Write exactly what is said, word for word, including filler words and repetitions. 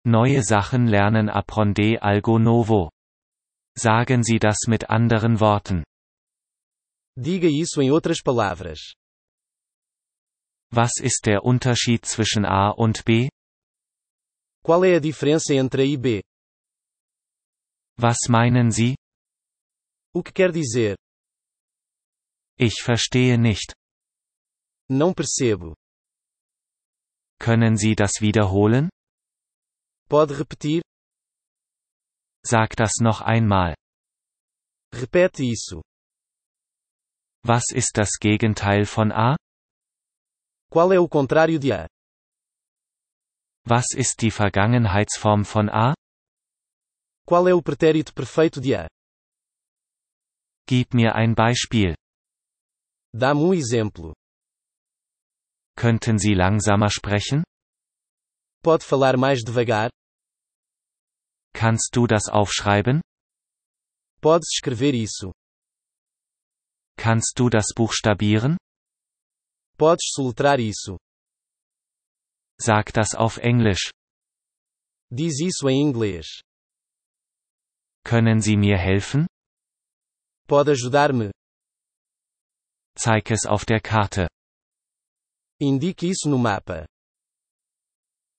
Neue Sachen lernen aprender algo novo. Sagen Sie das mit anderen Worten. Diga isso em outras palavras. Was ist der Unterschied zwischen A und B? Qual é a diferença entre A e B? Was meinen Sie? O que quer dizer? Ich verstehe nicht. Não percebo. Können Sie das wiederholen? Pode repetir? Sag das noch einmal. Repete isso. Was ist das Gegenteil von A? Qual é o contrário de A? Was ist die Vergangenheitsform von A? Qual é o pretérito perfeito de A? Gib mir ein Beispiel. Dá-me um exemplo. Könnten Sie langsamer sprechen? Pode falar mais devagar? Kannst du das aufschreiben? Podes escrever isso. Kannst du das buchstabieren? Podes soletrar isso. Sag das auf Englisch. Diz isso em inglês. Können Sie mir helfen? Pode ajudar-me? Zeig es auf der Karte. Indique isso no mapa.